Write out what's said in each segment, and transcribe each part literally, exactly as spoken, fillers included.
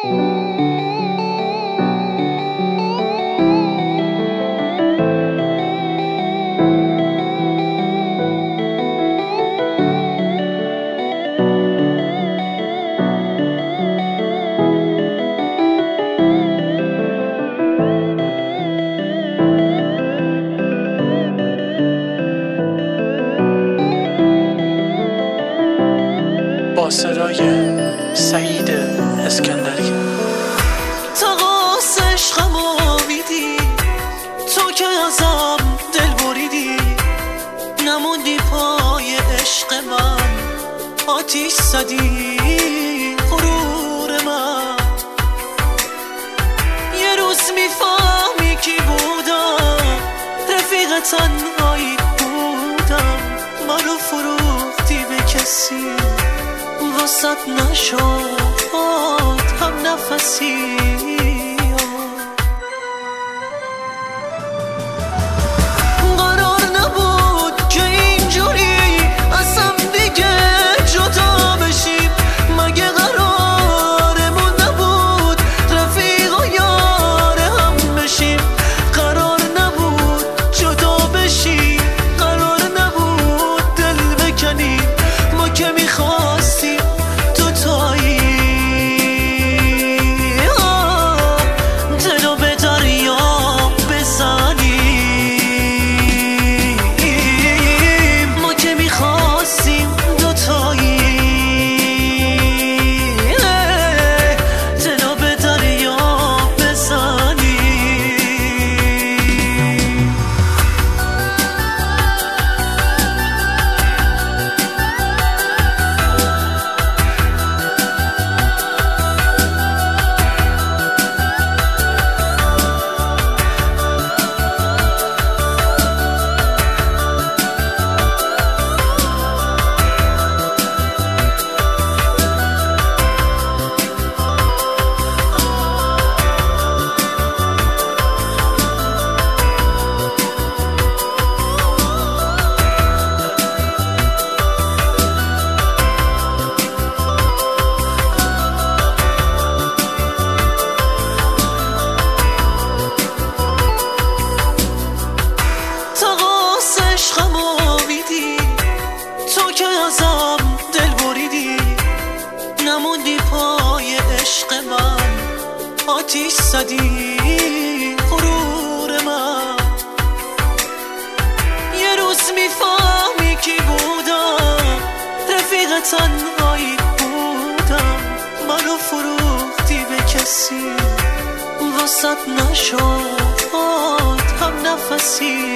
با صدای سعید اسکندری. تا قاس عشقم آمیدی، تو که ازم دل بریدی، نموندی پای عشق من، آتیش زدی غرور من. یه روز میفهمی کی بودم، رفیق تنهایی بودم، منو فروختی به کسی، واسط نشد هم نفسی. قرار نبود که اینجوری از هم دیگه جدا بشیم، مگه قرارمون نبود رفیق و یار هم بشیم؟ قرار نبود جدا بشیم، قرار نبود دل بکنیم، ما که میخواستیم نموندی پای عشق من، آتیش زدی غرور من. یه روز میفهمی کی بودم، رفیق تنهایی بودم، منو فروختی به کسی، واسط نشد هم نفسی.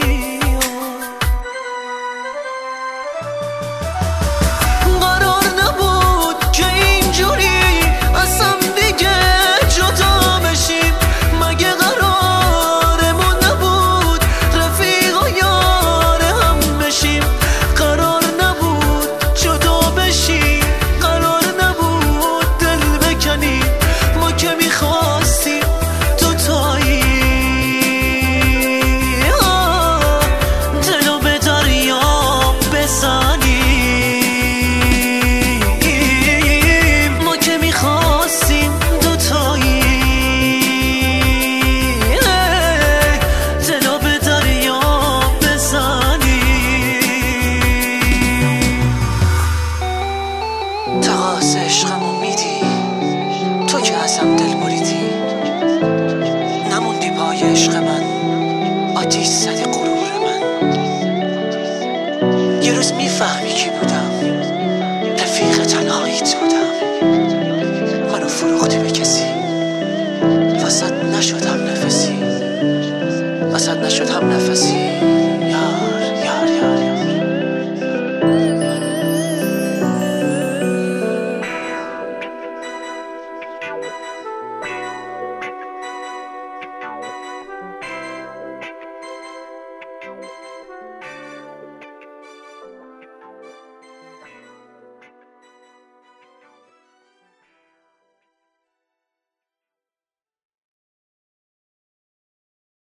عشقمو میدی، تو که ازم دل بریدی، نموندی پای عشق من، آتیش زدی